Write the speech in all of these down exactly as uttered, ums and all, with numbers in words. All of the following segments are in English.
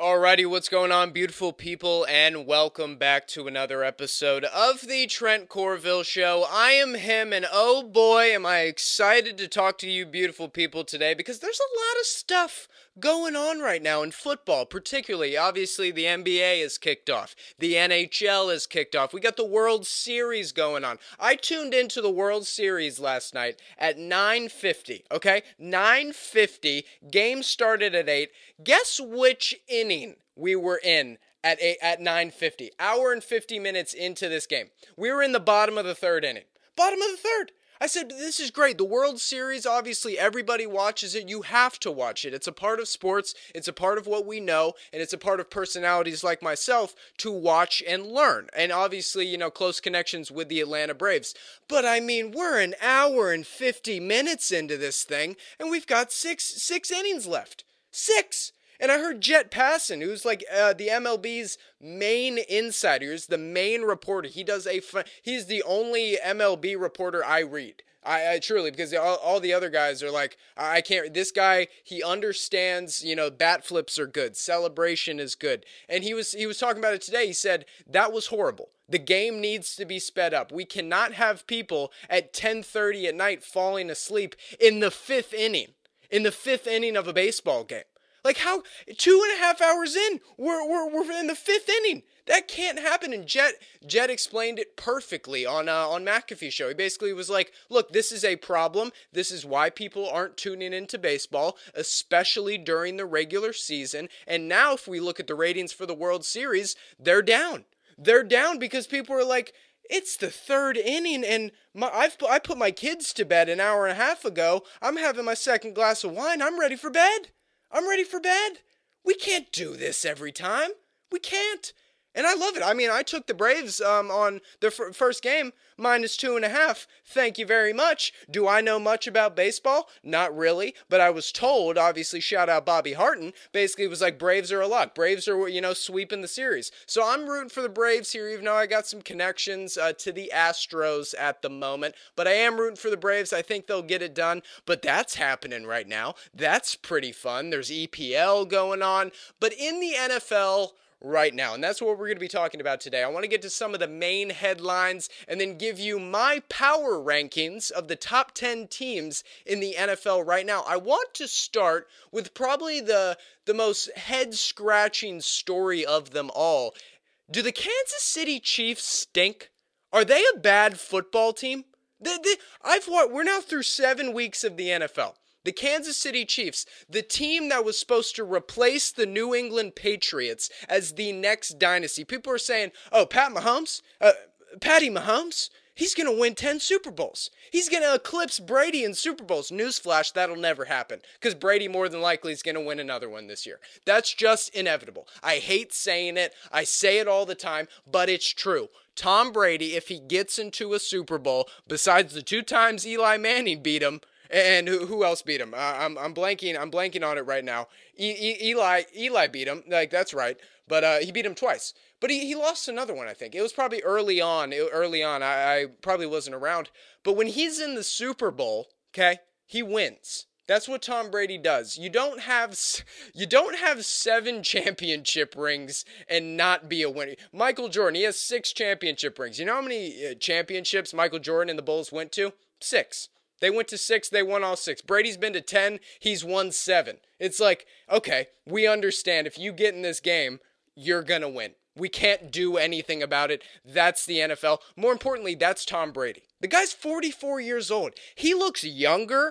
Alrighty, what's going on, beautiful people, and welcome back to another episode of the Trent Corville Show. I am him, and oh boy, am I excited to talk to you beautiful people today, because there's a lot of stuff going on right now in football, particularly. Obviously, the N B A is kicked off. The N H L is kicked off. We got the World Series going on. I tuned into the World Series last night at nine fifty, okay? nine fifty, game started at eight. Guess which inning we were in at eight, at nine fifty? Hour and fifty minutes into this game. We were in the bottom of the third inning. Bottom of the third. I said, this is great. The World Series, obviously, everybody watches it. You have to watch it. It's a part of sports. It's a part of what we know. And it's a part of personalities like myself to watch and learn. And obviously, you know, close connections with the Atlanta Braves. But, I mean, we're an hour and fifty minutes into this thing. And we've got six, six innings left. Six! And I heard Jet Passan, who's like uh, the M L B's main insider, he's the main reporter. He does a fun, he's the only M L B reporter I read. I, I truly, because all, all the other guys are like, I can't, this guy, he understands, you know, bat flips are good, celebration is good. And he was, he was talking about it today. He said, that was horrible. The game needs to be sped up. We cannot have people at ten thirty at night falling asleep in the fifth inning, in the fifth inning of a baseball game. Like how, two and a half hours in, we're, we're, we're in the fifth inning. That can't happen. And Jet, Jet explained it perfectly on, uh, on McAfee's show. He basically was like, look, this is a problem. This is why people aren't tuning into baseball, especially during the regular season. And now if we look at the ratings for the World Series, they're down. They're down because people are like, it's the third inning, and my, I've I put my kids to bed an hour and a half ago. I'm having my second glass of wine. I'm ready for bed. I'm ready for bed. We can't do this every time. We can't. And I love it. I mean, I took the Braves um, on the f- first game, minus two and a half. Thank you very much. Do I know much about baseball? Not really. But I was told, obviously, shout out Bobby Harton, basically it was like Braves are a lock. Braves are, you know, sweeping the series. So I'm rooting for the Braves here, even though I got some connections uh, to the Astros at the moment. But I am rooting for the Braves. I think they'll get it done. But that's happening right now. That's pretty fun. There's E P L going on. But in the N F L right now, and that's what we're going to be talking about today. I want to get to some of the main headlines and then give you my power rankings of the top ten teams in the N F L right now. I want to start with probably the the most head-scratching story of them all. Do the Kansas City Chiefs stink? Are they a bad football team? They, they, I've we're now through seven weeks of the N F L. The Kansas City Chiefs, the team that was supposed to replace the New England Patriots as the next dynasty. People are saying, oh, Pat Mahomes, uh, Patty Mahomes, he's going to win ten Super Bowls. He's going to eclipse Brady in Super Bowls. Newsflash, that'll never happen, because Brady more than likely is going to win another one this year. That's just inevitable. I hate saying it. I say it all the time, but it's true. Tom Brady, if he gets into a Super Bowl, besides the two times Eli Manning beat him, and who, who else beat him? Uh, I'm I'm blanking. I'm blanking on it right now. E- e- Eli Eli beat him. Like that's right. But uh, he beat him twice. But he, he lost another one. I think it was probably early on. It, early on, I, I probably wasn't around. But when he's in the Super Bowl, okay, he wins. That's what Tom Brady does. You don't have you don't have seven championship rings and not be a winner. Michael Jordan, he has six championship rings. You know how many uh, championships Michael Jordan and the Bulls went to? Six. They went to six, they won all six. Brady's been to ten, he's won seven. It's like, okay, we understand if you get in this game, you're going to win. We can't do anything about it. That's the N F L. More importantly, that's Tom Brady. The guy's forty-four years old. He looks younger,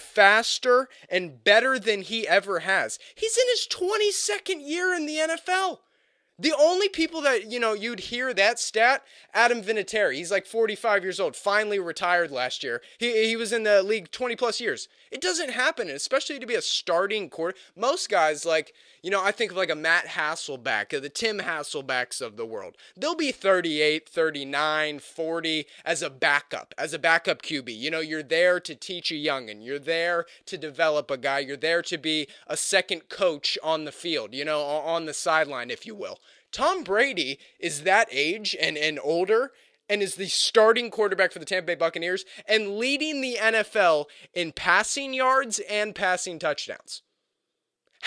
faster, and better than he ever has. He's in his twenty-second year in the N F L. The only people that, you know, you'd hear that stat, Adam Vinatieri. He's like forty-five years old, finally retired last year. He he was in the league twenty plus years. It doesn't happen, especially to be a starting quarter. Most guys, like, you know, I think of like a Matt Hasselbeck, the Tim Hasselbecks of the world. They'll be thirty-eight, thirty-nine, forty as a backup, as a backup Q B. You know, you're there to teach a youngin'. You're there to develop a guy. You're there to be a second coach on the field, you know, on the sideline, if you will. Tom Brady is that age and, and older and is the starting quarterback for the Tampa Bay Buccaneers and leading the N F L in passing yards and passing touchdowns.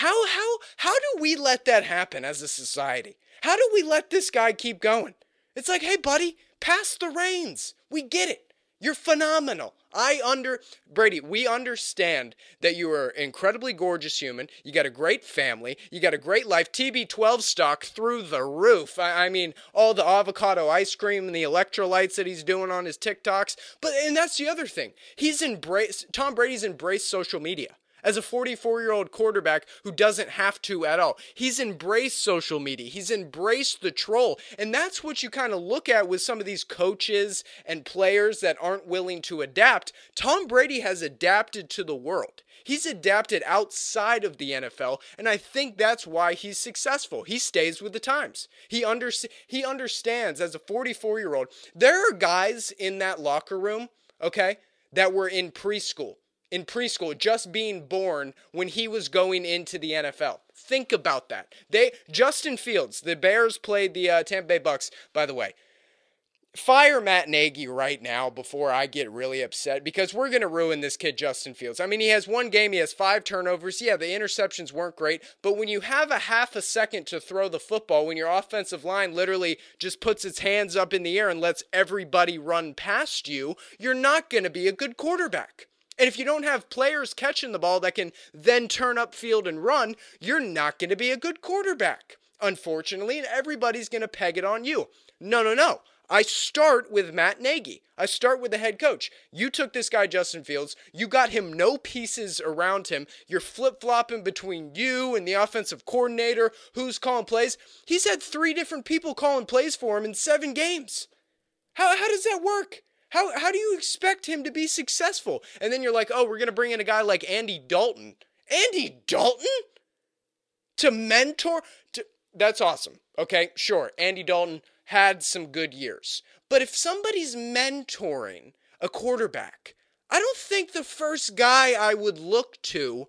How how how do we let that happen as a society? How do we let this guy keep going? It's like, hey buddy, pass the reins. We get it. You're phenomenal. I under Brady, we understand that you are an incredibly gorgeous human. You got a great family. You got a great life. T B twelve stock through the roof. I, I mean, all the avocado ice cream and the electrolytes that he's doing on his TikToks. But and that's the other thing. He's embraced Tom Brady's embraced social media. As a forty-four-year-old quarterback who doesn't have to at all. He's embraced social media. He's embraced the troll. And that's what you kind of look at with some of these coaches and players that aren't willing to adapt. Tom Brady has adapted to the world. He's adapted outside of the N F L, and I think that's why he's successful. He stays with the times. He, under, he understands as a forty-four-year-old, there are guys in that locker room, okay, that were in preschool. In preschool, just being born when he was going into the N F L. Think about that. They Justin Fields, the Bears played the uh, Tampa Bay Bucks, by the way. Fire Matt Nagy right now before I get really upset because we're going to ruin this kid, Justin Fields. I mean, he has one game, he has five turnovers. Yeah, the interceptions weren't great, but when you have a half a second to throw the football, when your offensive line literally just puts its hands up in the air and lets everybody run past you, you're not going to be a good quarterback. And if you don't have players catching the ball that can then turn upfield and run, you're not going to be a good quarterback, unfortunately, and everybody's going to peg it on you. No, no, no. I start with Matt Nagy. I start with the head coach. You took this guy, Justin Fields. You got him no pieces around him. You're flip-flopping between you and the offensive coordinator who's calling plays. He's had three different people calling plays for him in seven games. How, how does that work? How how do you expect him to be successful? And then you're like, oh, we're going to bring in a guy like Andy Dalton. Andy Dalton? To mentor? To, that's awesome. Okay, sure. Andy Dalton had some good years. But if somebody's mentoring a quarterback, I don't think the first guy I would look to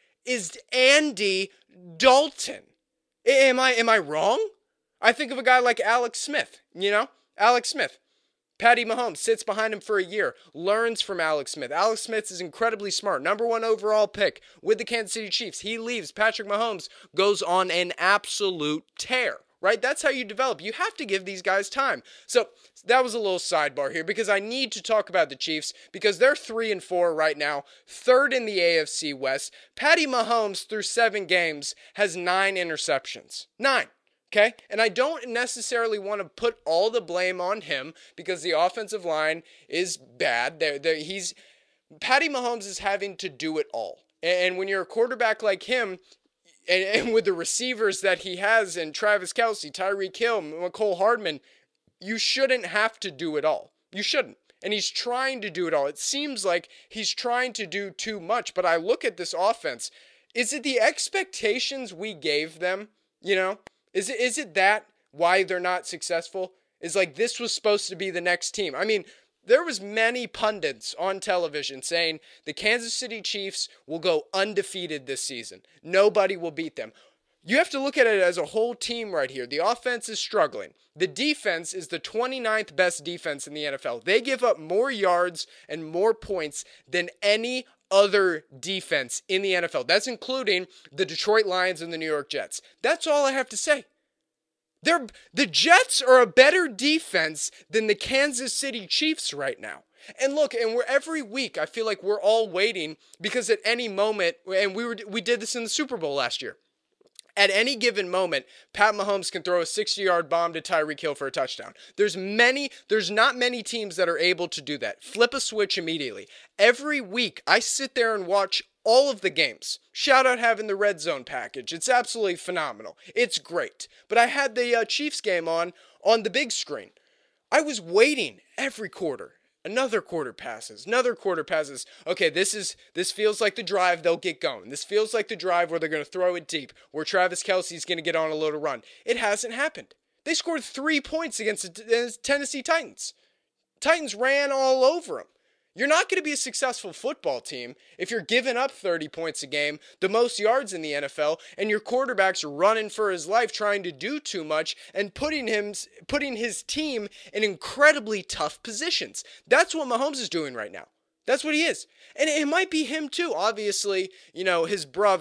is Andy Dalton. Am I, am I wrong? I think of a guy like Alex Smith, you know? Alex Smith. Patty Mahomes sits behind him for a year, learns from Alex Smith. Alex Smith is incredibly smart. Number one overall pick with the Kansas City Chiefs. He leaves. Patrick Mahomes goes on an absolute tear, right? That's how you develop. You have to give these guys time. So that was a little sidebar here because I need to talk about the Chiefs because they're three and four right now, third in the A F C West. Patty Mahomes through seven games has nine interceptions. Nine. Okay, and I don't necessarily want to put all the blame on him because the offensive line is bad. They're, they're, he's Patty Mahomes is having to do it all. And when you're a quarterback like him, and, and with the receivers that he has, and Travis Kelce, Tyreek Hill, Mecole Hardman, you shouldn't have to do it all. You shouldn't. And he's trying to do it all. It seems like he's trying to do too much. But I look at this offense. Is it the expectations we gave them? You know? Is it is it that why they're not successful? Is like this was supposed to be the next team. I mean, there was many pundits on television saying the Kansas City Chiefs will go undefeated this season. Nobody will beat them. You have to look at it as a whole team right here. The offense is struggling. The defense is the twenty-ninth best defense in the N F L. They give up more yards and more points than any other defense in the N F L. That's including the Detroit Lions and the New York Jets. That's all I have to say. They're, the Jets are a better defense than the Kansas City Chiefs right now. And look, and we're every week, I feel like we're all waiting because at any moment, and we were we did this in the Super Bowl last year. At any given moment, Pat Mahomes can throw a sixty-yard bomb to Tyreek Hill for a touchdown. There's many, there's not many teams that are able to do that. Flip a switch immediately. Every week, I sit there and watch all of the games. Shout out having the Red Zone package. It's absolutely phenomenal. It's great. But I had the uh, Chiefs game on, on the big screen. I was waiting every quarter. Another quarter passes, another quarter passes. Okay, this is this feels like the drive they'll get going. This feels like the drive where they're going to throw it deep, where Travis Kelce's going to get on a little run. It hasn't happened. They scored three points against the Tennessee Titans. Titans ran all over them. You're not going to be a successful football team if you're giving up thirty points a game, the most yards in the N F L, and your quarterback's running for his life trying to do too much and putting him, putting his team in incredibly tough positions. That's what Mahomes is doing right now. That's what he is. And it might be him too. Obviously, you know, his brother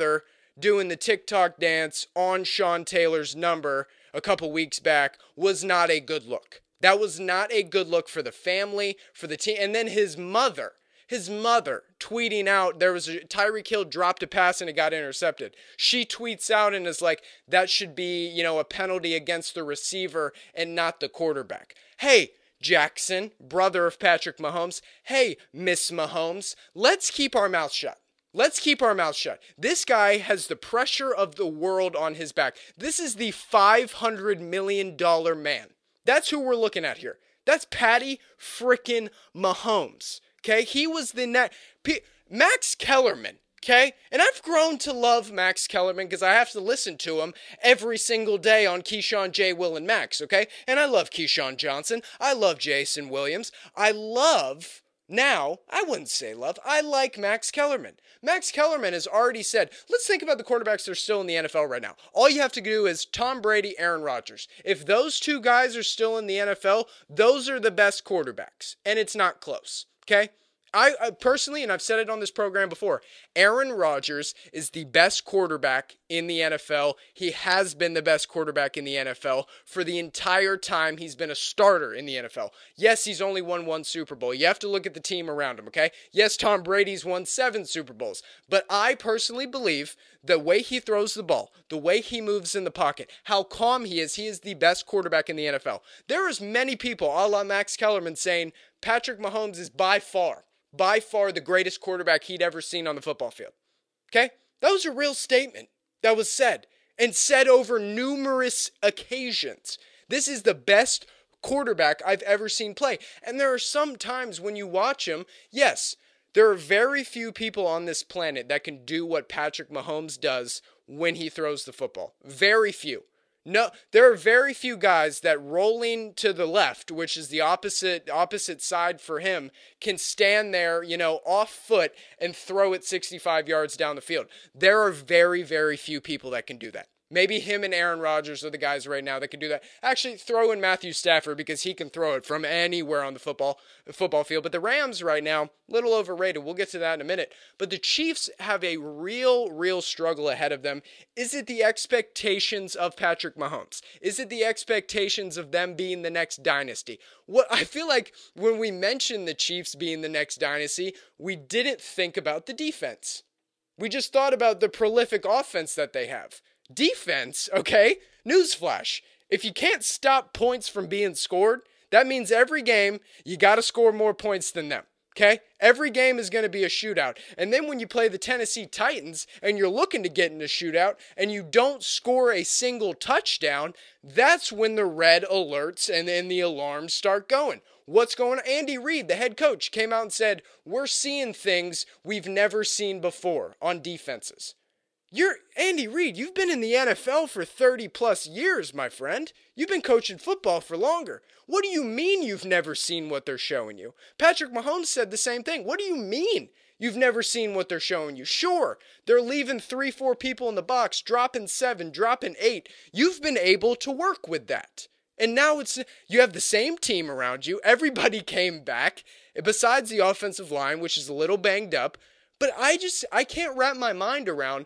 doing the TikTok dance on Sean Taylor's number a couple weeks back was not a good look. That was not a good look for the family, for the team. And then his mother, his mother tweeting out, there was a Tyreek Hill dropped a pass and it got intercepted. She tweets out and is like, that should be, you know, a penalty against the receiver and not the quarterback. Hey, Jackson, brother of Patrick Mahomes. Hey, Miss Mahomes, let's keep our mouth shut. Let's keep our mouth shut. This guy has the pressure of the world on his back. This is the five hundred million dollars man. That's who we're looking at here. That's Patty frickin' Mahomes. Okay, he was the net. P- Max Kellerman. Okay, and I've grown to love Max Kellerman because I have to listen to him every single day on Keyshawn, J. Will, and Max. Okay, and I love Keyshawn Johnson. I love Jason Williams. I love. Now, I wouldn't say love. I like Max Kellerman. Max Kellerman has already said, let's think about the quarterbacks that are still in the N F L right now. All you have to do is Tom Brady, Aaron Rodgers. If those two guys are still in the N F L, those are the best quarterbacks. And it's not close. Okay? I, I personally, and I've said it on this program before, Aaron Rodgers is the best quarterback in the N F L. He has been the best quarterback in the N F L for the entire time he's been a starter in the N F L. Yes, he's only won one Super Bowl. You have to look at the team around him, okay? Yes, Tom Brady's won seven Super Bowls. But I personally believe the way he throws the ball, the way he moves in the pocket, how calm he is, he is the best quarterback in the N F L. There is many people, a la Max Kellerman, saying Patrick Mahomes is by far, by far the greatest quarterback he'd ever seen on the football field. Okay? That was a real statement that was said, and said over numerous occasions. This is the best quarterback I've ever seen play. And there are some times when you watch him, yes, there are very few people on this planet that can do what Patrick Mahomes does when he throws the football. Very few. No, there are very few guys that rolling to the left, which is the opposite opposite side for him, can stand there, you know, off foot and throw it sixty-five yards down the field. There are very, very few people that can do that. Maybe him and Aaron Rodgers are the guys right now that can do that. Actually, throw in Matthew Stafford because he can throw it from anywhere on the football football field. But the Rams right now, a little overrated. We'll get to that in a minute. But the Chiefs have a real, real struggle ahead of them. Is it the expectations of Patrick Mahomes? Is it the expectations of them being the next dynasty? What I feel like when we mentioned the Chiefs being the next dynasty, we didn't think about the defense. We just thought about the prolific offense that they have. Defense, okay? Newsflash. If you can't stop points from being scored, that means every game you got to score more points than them, okay? Every game is going to be a shootout. And then when you play the Tennessee Titans and you're looking to get in a shootout and you don't score a single touchdown, that's when the red alerts and then the alarms start going. What's going on? Andy Reid, the head coach, came out and said, we're seeing things we've never seen before on defenses. You're Andy Reid, you've been in the N F L for thirty plus years, my friend. You've been coaching football for longer. What do you mean you've never seen what they're showing you? Patrick Mahomes said the same thing. What do you mean you've never seen what they're showing you? Sure, they're leaving three, four people in the box, dropping seven, dropping eight. You've been able to work with that. And now it's you have the same team around you. Everybody came back, besides the offensive line, which is a little banged up. But I just, I can't wrap my mind around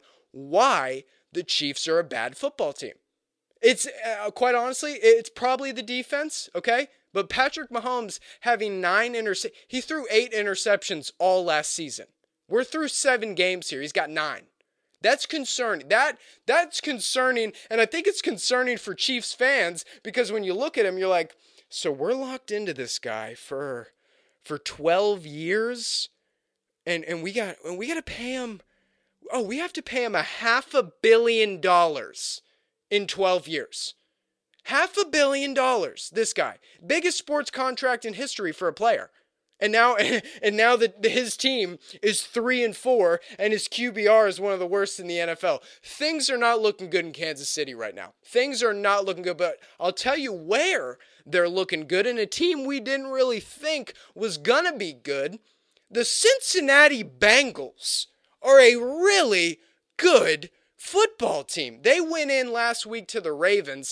why the Chiefs are a bad football team. It's, uh, quite honestly, it's probably the defense, okay? But Patrick Mahomes having nine interceptions, he threw eight interceptions all last season. We're through seven games here. He's got nine. That's concerning. That, that's concerning, and I think it's concerning for Chiefs fans because when you look at him, you're like, so we're locked into this guy for for twelve years, and, and we got and we got to pay him. Oh, we have to pay him a half a billion dollars in twelve years. Half a billion dollars, this guy. Biggest sports contract in history for a player. And now and now that his team is three and four and his Q B R is one of the worst in the N F L. Things are not looking good in Kansas City right now. Things are not looking good, but I'll tell you where they're looking good, and a team we didn't really think was gonna be good. The Cincinnati Bengals are a really good football team. They went in last week to the Ravens.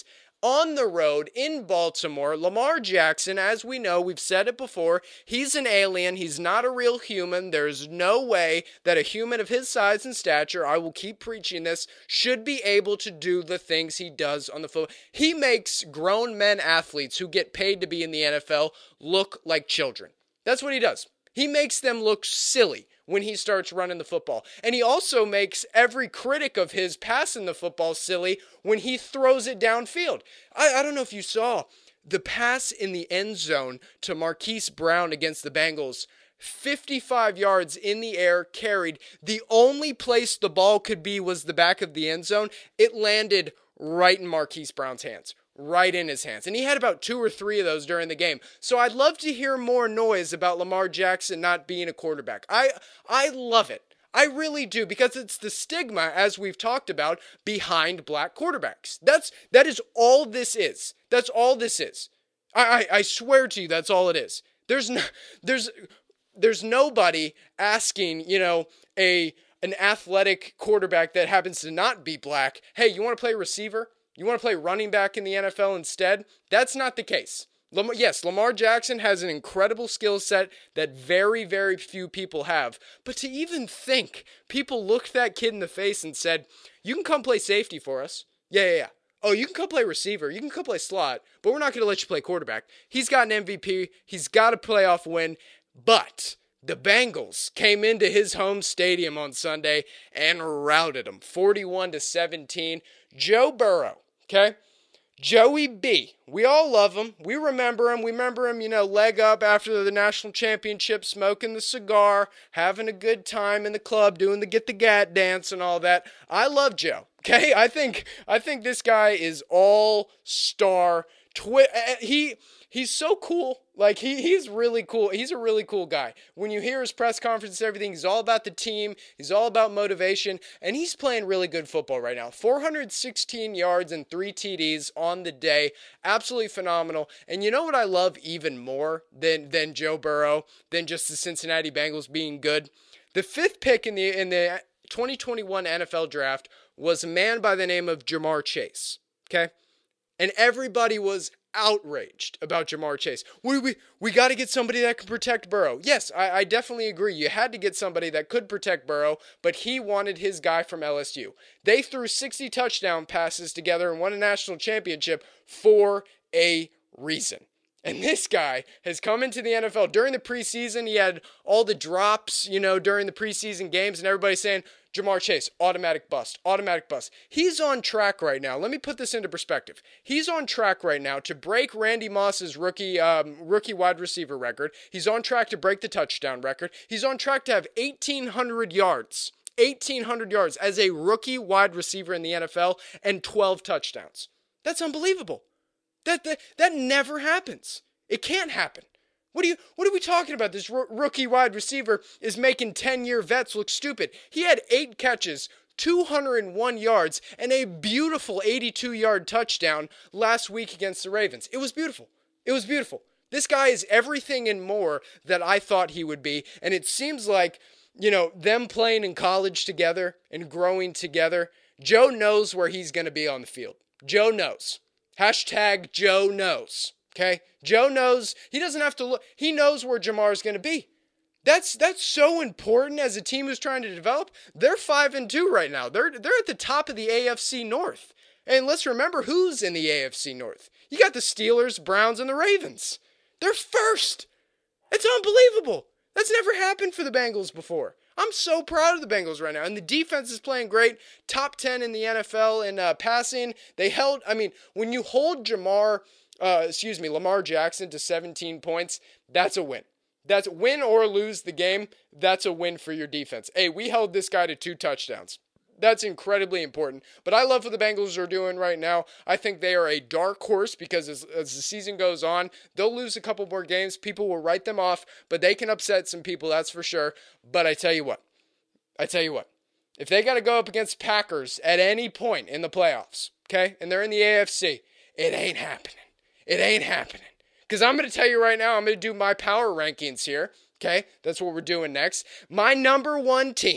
on the road in Baltimore. Lamar Jackson, as we know, we've said it before, he's an alien. He's not a real human. There's no way that a human of his size and stature, I will keep preaching this, should be able to do the things he does on the field. He makes grown men athletes who get paid to be in the N F L look like children. That's what he does. He makes them look silly when he starts running the football. And he also makes every critic of his passing the football silly when he throws it downfield. I, I don't know if you saw the pass in the end zone to Marquise Brown against the Bengals. fifty-five yards in the air, carried. The only place the ball could be was the back of the end zone. It landed right in Marquise Brown's hands. Right in his hands. And he had about two or three of those during the game. So I'd love to hear more noise about Lamar Jackson not being a quarterback. I I love it. I really do, because it's the stigma, as we've talked about, behind black quarterbacks. That's that is all this is. That's all this is. I I, I swear to you, that's all it is. There's no, there's there's nobody asking, you know, a an athletic quarterback that happens to not be black, hey, you want to play receiver? You want to play running back in the N F L instead? That's not the case. Lamar, yes, Lamar Jackson has an incredible skill set that very, very few people have. But to even think, people looked that kid in the face and said, you can come play safety for us. Yeah, yeah, yeah. Oh, you can come play receiver. You can come play slot. But we're not going to let you play quarterback. He's got an M V P. He's got a playoff win. But the Bengals came into his home stadium on Sunday and routed him forty-one to seventeen. Joe Burrow. Okay, Joey B. We all love him. We remember him. We remember him, you know, leg up after the national championship, smoking the cigar, having a good time in the club, doing the get the gat dance and all that. I love Joe. Okay, I think I think this guy is all star. Twi- he he's so cool. Like he he's really cool. He's a really cool guy. When you hear his press conference and everything, he's all about the team. He's all about motivation, and he's playing really good football right now. four hundred sixteen yards and three T Ds on the day. Absolutely phenomenal. And you know what I love even more than than Joe Burrow, than just the Cincinnati Bengals being good? The fifth pick in the in the twenty twenty-one N F L draft was a man by the name of Ja'Marr Chase. Okay? And everybody was outraged about Ja'Marr Chase. We we we got to get somebody that can protect Burrow. Yes, I, I definitely agree. You had to get somebody that could protect Burrow, but he wanted his guy from L S U. They threw sixty touchdown passes together and won a national championship for a reason. And this guy has come into the N F L during the preseason. He had all the drops, you know, during the preseason games, and everybody's saying, Ja'Marr Chase, automatic bust, automatic bust. He's on track right now. Let me put this into perspective. He's on track right now to break Randy Moss's rookie um, rookie wide receiver record. He's on track to break the touchdown record. He's on track to have eighteen hundred yards, eighteen hundred yards as a rookie wide receiver in the N F L and twelve touchdowns. That's unbelievable. That, that, that never happens. It can't happen. What are you? What are we talking about? This r- rookie wide receiver is making ten-year vets look stupid. He had eight catches, two hundred one yards, and a beautiful eighty-two-yard touchdown last week against the Ravens. It was beautiful. It was beautiful. This guy is everything and more that I thought he would be, and it seems like, you know, them playing in college together and growing together, Joe knows where he's going to be on the field. Joe knows. Hashtag Joe knows. Okay? Joe knows. He doesn't have to look. He knows where Ja'Marr is going to be. That's that's so important as a team who's trying to develop. They're five and two right now. They're they're at the top of the A F C North. And let's remember who's in the A F C North. You got the Steelers, Browns, and the Ravens. They're first. It's unbelievable. That's never happened for the Bengals before. I'm so proud of the Bengals right now. And the defense is playing great. Top ten in the N F L in uh, passing. They held, I mean, when you hold Ja'Marr, uh, excuse me, Lamar Jackson to seventeen points, that's a win. That's win or lose the game. That's a win for your defense. Hey, we held this guy to two touchdowns. That's incredibly important. But I love what the Bengals are doing right now. I think they are a dark horse because as, as the season goes on, they'll lose a couple more games. People will write them off, but they can upset some people, that's for sure. But I tell you what, I tell you what, if they got to go up against Packers at any point in the playoffs, okay, and they're in the A F C, it ain't happening. It ain't happening. Because I'm going to tell you right now, I'm going to do my power rankings here, okay? That's what we're doing next. My number one team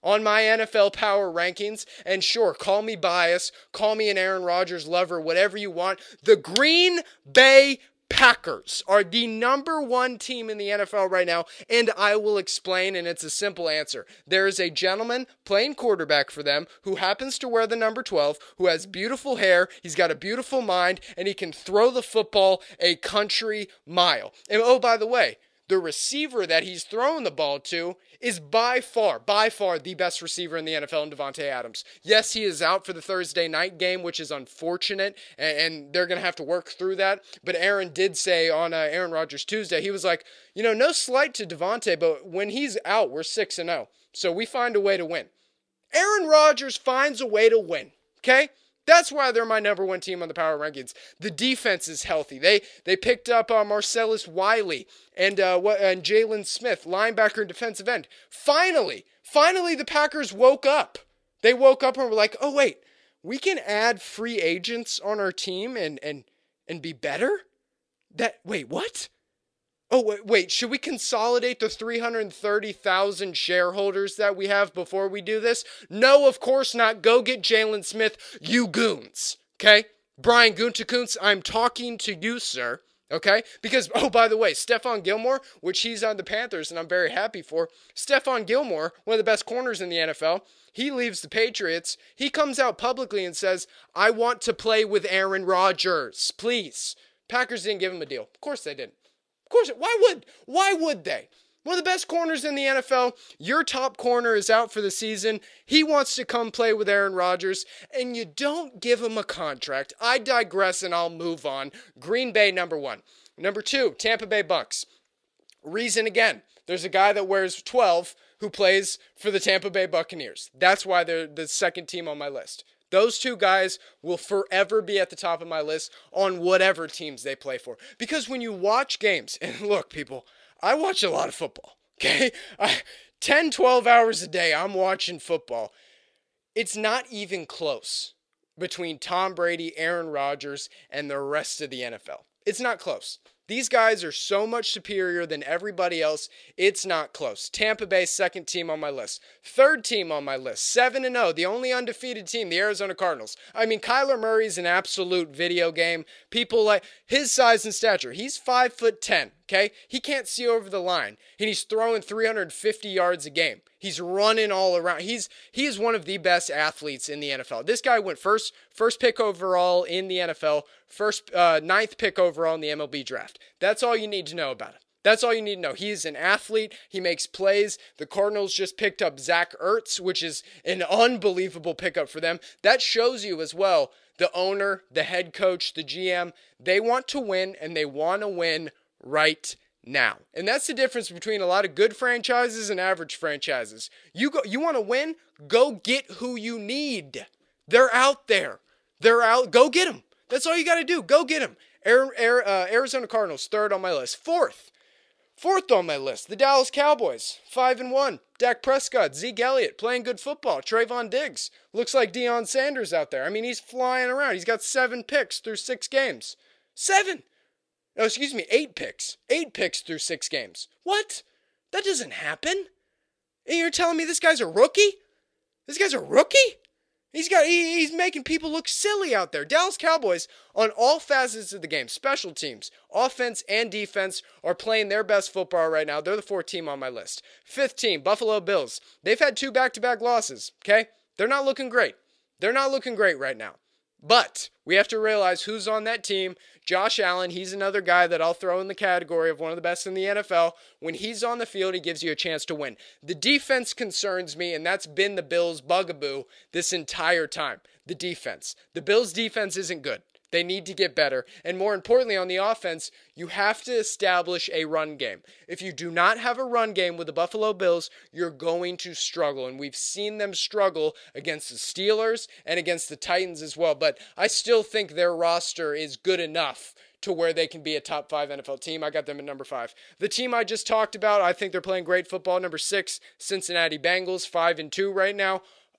on my N F L power rankings, and sure, call me biased, call me an Aaron Rodgers lover, whatever you want, the Green Bay Packers are the number one team in the N F L right now, and I will explain, and it's a simple answer. There is a gentleman playing quarterback for them who happens to wear the number twelve, who has beautiful hair, he's got a beautiful mind, and he can throw the football a country mile. And oh, by the way, the receiver that he's throwing the ball to is by far, by far the best receiver in the N F L in Davante Adams. Yes, he is out for the Thursday night game, which is unfortunate, and, and they're going to have to work through that. But Aaron did say on uh, Aaron Rodgers Tuesday, he was like, you know, no slight to Davante, but when he's out, we're six and oh. So we find a way to win. Aaron Rodgers finds a way to win, okay? That's why they're my number one team on the power rankings. The defense is healthy. They they picked up uh, Marcellus Wiley and uh, what and Jalen Smith, linebacker and defensive end. Finally, finally, the Packers woke up. They woke up and were like, "Oh wait, we can add free agents on our team and and and be better." That wait, what? Oh, wait, wait, should we consolidate the three hundred thirty thousand shareholders that we have before we do this? No, of course not. Go get Jalen Smith, you goons, okay? Brian Gutekunst, I'm talking to you, sir, okay? Because, oh, by the way, Stephon Gilmore, which he's on the Panthers, and I'm very happy for. Stephon Gilmore, one of the best corners in the N F L, he leaves the Patriots. He comes out publicly and says, I want to play with Aaron Rodgers, please. Packers didn't give him a deal. Of course they didn't. Of course, why would why would they? One of the best corners in the N F L, your top corner is out for the season. He wants to come play with Aaron Rodgers, and you don't give him a contract. I digress, and I'll move on. Green Bay, number one. Number two, Tampa Bay Bucks. Reason again, there's a guy that wears twelve who plays for the Tampa Bay Buccaneers. That's why they're the second team on my list. Those two guys will forever be at the top of my list on whatever teams they play for. Because when you watch games, and look, people, I watch a lot of football, okay? I, ten, twelve hours a day, I'm watching football. It's not even close between Tom Brady, Aaron Rodgers, and the rest of the N F L. It's not close. These guys are so much superior than everybody else, it's not close. Tampa Bay, second team on my list. Third team on my list, seven and oh, the only undefeated team, the Arizona Cardinals. I mean, Kyler Murray's an absolute video game. People like his size and stature. He's five foot ten, okay? He can't see over the line, and he's throwing three hundred fifty yards a game. He's running all around. He's he is one of the best athletes in the N F L. This guy went first first pick overall in the N F L, first uh, ninth pick overall in the M L B draft. That's all you need to know about him. That's all you need to know. He's an athlete. He makes plays. The Cardinals just picked up Zach Ertz, which is an unbelievable pickup for them. That shows you as well, the owner, the head coach, the G M, they want to win, and they want to win right now. And that's the difference between a lot of good franchises and average franchises. You go, you want to win? Go get who you need. They're out there. They're out. Go get them. That's all you got to do. Go get them. Air, Air, uh, Arizona Cardinals, third on my list. Fourth. Fourth on my list, the Dallas Cowboys, five and one. Dak Prescott, Zeke Elliott, playing good football. Trayvon Diggs, looks like Deion Sanders out there. I mean, he's flying around. He's got seven picks through six games. Seven. No, excuse me, eight picks. Eight picks through six games. What? That doesn't happen. And you're telling me this guy's a rookie? This guy's a rookie? He's got he, he's making people look silly out there. Dallas Cowboys, on all facets of the game, special teams, offense and defense, are playing their best football right now. They're the fourth team on my list. Fifth team, Buffalo Bills. They've had two back-to-back losses, okay? They're not looking great. They're not looking great right now. But we have to realize who's on that team. Josh Allen, he's another guy that I'll throw in the category of one of the best in the N F L. When he's on the field, he gives you a chance to win. The defense concerns me, and that's been the Bills' bugaboo this entire time. The defense. The Bills' defense isn't good. They need to get better. And more importantly, on the offense, you have to establish a run game. If you do not have a run game with the Buffalo Bills, you're going to struggle. And we've seen them struggle against the Steelers and against the Titans as well. But I still think their roster is good enough to where they can be a top five N F L team. I got them at number five. The team I just talked about, I think they're playing great football. Number six, Cincinnati Bengals, five and two right now.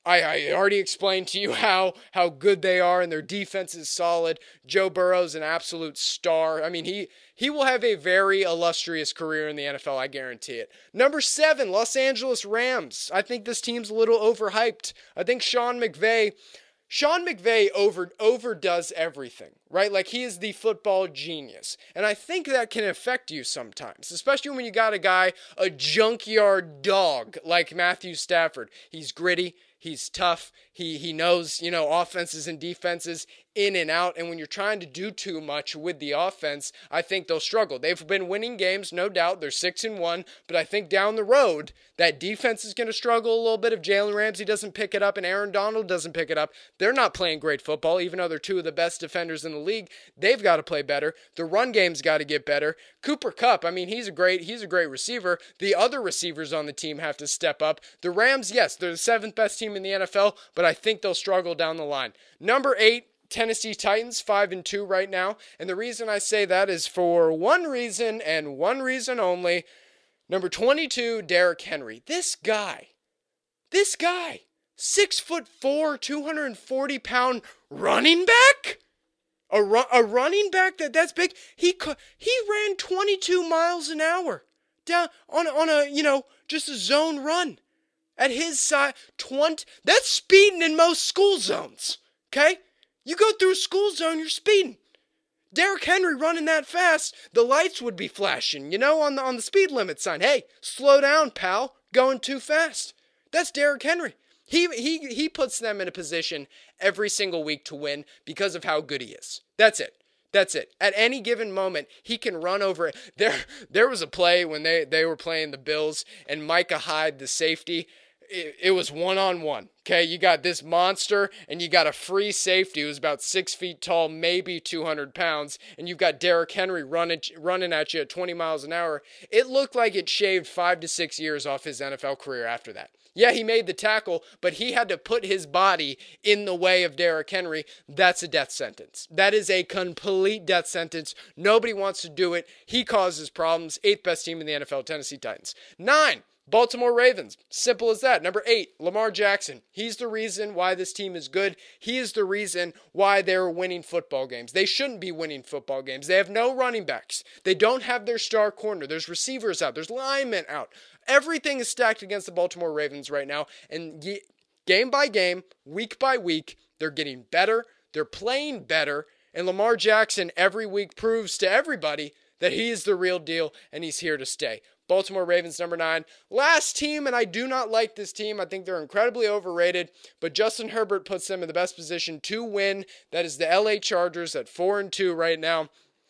I, I already explained to you how, how good they are, and their defense is solid. Joe Burrow's an absolute star. I mean, he, he will have a very illustrious career in the N F L, I guarantee it. Number seven, Los Angeles Rams. I think this team's a little overhyped. I think Sean McVay... Sean McVay over overdoes everything, right? Like, he is the football genius. And I think that can affect you sometimes, especially when you got a guy, a junkyard dog like Matthew Stafford. He's gritty, he's tough, he he knows, you know, offenses and defenses in and out, and when you're trying to do too much with the offense, I think they'll struggle. They've been winning games, no doubt. They're six and one, but I think down the road, that defense is going to struggle a little bit if Jalen Ramsey doesn't pick it up and Aaron Donald doesn't pick it up. They're not playing great football, even though they're two of the best defenders in the league. They've got to play better. The run game's got to get better. Cooper Kupp, I mean, he's a great he's a great receiver. The other receivers on the team have to step up. The Rams, yes, they're the seventh best team in the N F L, but I think they'll struggle down the line. Number eight, Tennessee Titans, five and two right now. And the reason I say that is for one reason and one reason only. Number twenty-two, Derrick Henry. This guy, this guy, six foot four, two hundred forty pound running back? A, ru- a running back that that's big? He cu- he ran twenty-two miles an hour down on, on a, you know, just a zone run. At his size, twenty, that's speeding in most school zones, okay? You go through a school zone, you're speeding. Derrick Henry running that fast, the lights would be flashing, you know, on the on the speed limit sign. Hey, slow down, pal. Going too fast. That's Derrick Henry. He he he puts them in a position every single week to win because of how good he is. That's it. That's it. At any given moment, he can run over it. There there was a play when they, they were playing the Bills and Micah Hyde, the safety, it, it was one-on-one. Okay, you got this monster, and you got a free safety who's about six feet tall, maybe two hundred pounds, and you've got Derrick Henry running running at you at twenty miles an hour. It looked like it shaved five to six years off his N F L career after that. Yeah, he made the tackle, but he had to put his body in the way of Derrick Henry. That's a death sentence. That is a complete death sentence. Nobody wants to do it. He causes problems. Eighth best team in the N F L, Tennessee Titans. Nine. Baltimore Ravens. Simple as that. Number eight, Lamar Jackson. He's the reason why this team is good. He is the reason why they're winning football games. They shouldn't be winning football games. They have no running backs. They don't have their star corner. There's receivers out. There's linemen out. Everything is stacked against the Baltimore Ravens right now. And game by game, week by week, they're getting better. They're playing better. And Lamar Jackson every week proves to everybody that he is the real deal and he's here to stay. Baltimore Ravens, number nine. Last team, and I do not like this team. I think they're incredibly overrated, but Justin Herbert puts them in the best position to win. That is the L A Chargers at four and two right now.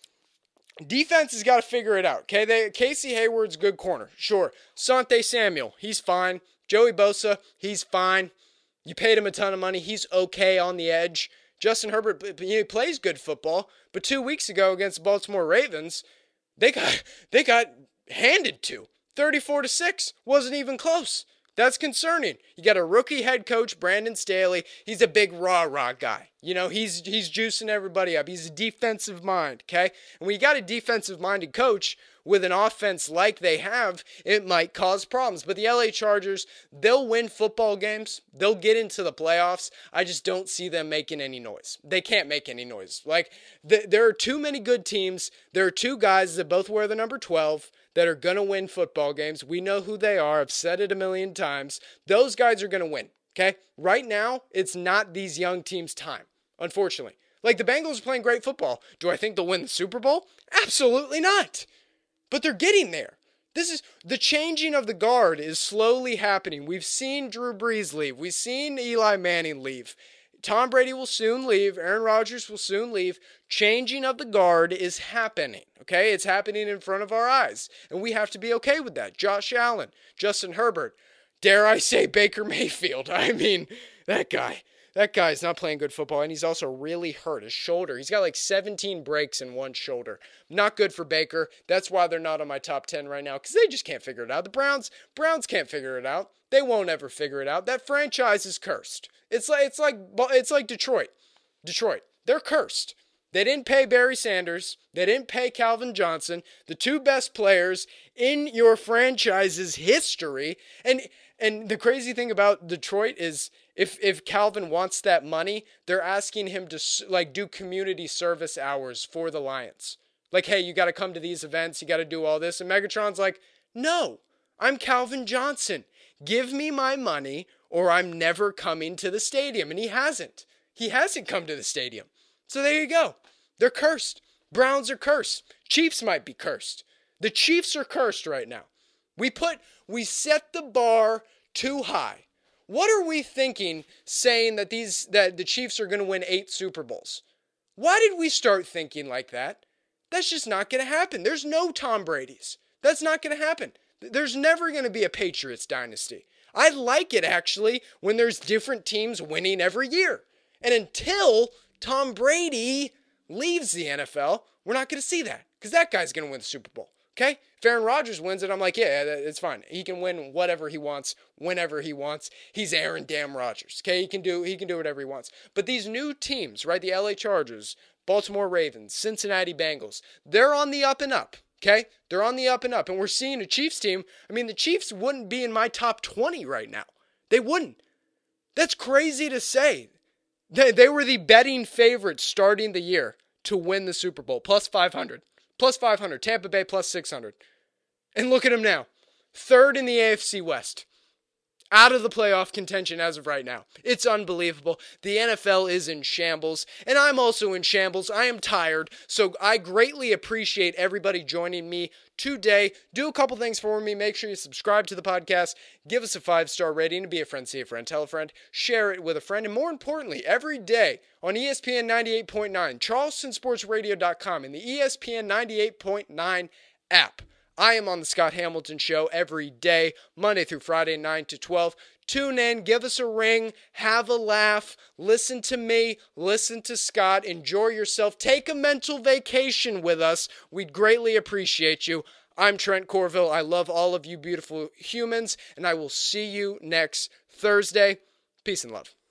Defense has got to figure it out, okay? They, Casey Hayward's good corner, sure. Sante Samuel, he's fine. Joey Bosa, he's fine. You paid him a ton of money. He's okay on the edge. Justin Herbert, he plays good football, but two weeks ago against the Baltimore Ravens, they got they got handed to. thirty-four to six. Wasn't even close. That's concerning. You got a rookie head coach, Brandon Staley. He's a big rah-rah guy. You know, he's he's juicing everybody up. He's a defensive mind, okay? And when you got a defensive-minded coach with an offense like they have, it might cause problems. But the L A Chargers, they'll win football games. They'll get into the playoffs. I just don't see them making any noise. They can't make any noise. Like, th- there are too many good teams. There are two guys that both wear the number twelve that are going to win football games. We know who they are. I've said it a million times. Those guys are going to win, okay? Right now, it's not these young teams' time, unfortunately. Like, the Bengals are playing great football. Do I think they'll win the Super Bowl? Absolutely not. But they're getting there. This is, the changing of the guard is slowly happening. We've seen Drew Brees leave. We've seen Eli Manning leave. Tom Brady will soon leave. Aaron Rodgers will soon leave. Changing of the guard is happening, okay? It's happening in front of our eyes, and we have to be okay with that. Josh Allen, Justin Herbert, dare I say Baker Mayfield. I mean, that guy. That guy's not playing good football, and he's also really hurt. His shoulder. He's got like seventeen breaks in one shoulder. Not good for Baker. That's why they're not on my top ten right now, because they just can't figure it out. The Browns, Browns can't figure it out. They won't ever figure it out. That franchise is cursed. It's like it's like it's like Detroit. Detroit. They're cursed. They didn't pay Barry Sanders. They didn't pay Calvin Johnson, the two best players in your franchise's history. And and the crazy thing about Detroit is if if Calvin wants that money, they're asking him to like do community service hours for the Lions. Like, hey, you got to come to these events. You got to do all this. And Megatron's like, no, I'm Calvin Johnson. Give me my money or I'm never coming to the stadium. And he hasn't. He hasn't come to the stadium. So there you go. They're cursed. Browns are cursed. Chiefs might be cursed. The Chiefs are cursed right now. We put, we set the bar too high. What are we thinking saying that these, that the Chiefs are going to win eight Super Bowls? Why did we start thinking like that? That's just not going to happen. There's no Tom Brady's. That's not going to happen. There's never going to be a Patriots dynasty. I like it actually when there's different teams winning every year. And until Tom Brady leaves the N F L, we're not going to see that because that guy's going to win the Super Bowl. Okay? If Aaron Rodgers wins it, I'm like, yeah, it's fine. He can win whatever he wants, whenever he wants. He's Aaron damn Rodgers. Okay? He can do he can do whatever he wants. But these new teams, right? The L A Chargers, Baltimore Ravens, Cincinnati Bengals, they're on the up and up. Okay? They're on the up and up. And we're seeing a Chiefs team. I mean, the Chiefs wouldn't be in my top twenty right now. They wouldn't. That's crazy to say. They, they were the betting favorites starting the year to win the Super Bowl. Plus five hundred. Plus five hundred. Tampa Bay plus six hundred. And look at them now. Third in the A F C West. Out of the playoff contention as of right now. It's unbelievable. The N F L is in shambles. And I'm also in shambles. I am tired. So I greatly appreciate everybody joining me today. Do a couple things for me. Make sure you subscribe to the podcast. Give us a five-star rating. Be a friend, see a friend, tell a friend. Share it with a friend. And more importantly, every day on E S P N ninety-eight point nine, charleston sports radio dot com, and the E S P N ninety-eight point nine app. I am on the Scott Hamilton Show every day, Monday through Friday, nine to twelve. Tune in, give us a ring, have a laugh, listen to me, listen to Scott, enjoy yourself, take a mental vacation with us. We'd greatly appreciate you. I'm Trent Corville. I love all of you beautiful humans, and I will see you next Thursday. Peace and love.